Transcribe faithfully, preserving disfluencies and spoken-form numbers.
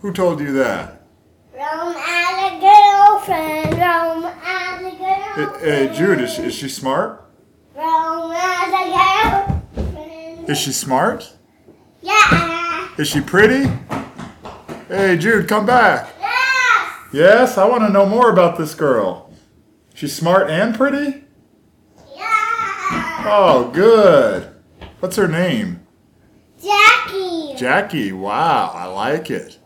Who told you that? Rome had a girlfriend. Rome had a girlfriend. Hey, hey Jude, is she, is she smart? Rome had a girlfriend. Is she smart? Yeah. Is she pretty? Hey Jude, come back. Yes. Yes, I want to know more about this girl. She's smart and pretty? Yeah. Oh, good. What's her name? Jackie. Jackie. Wow, I like it.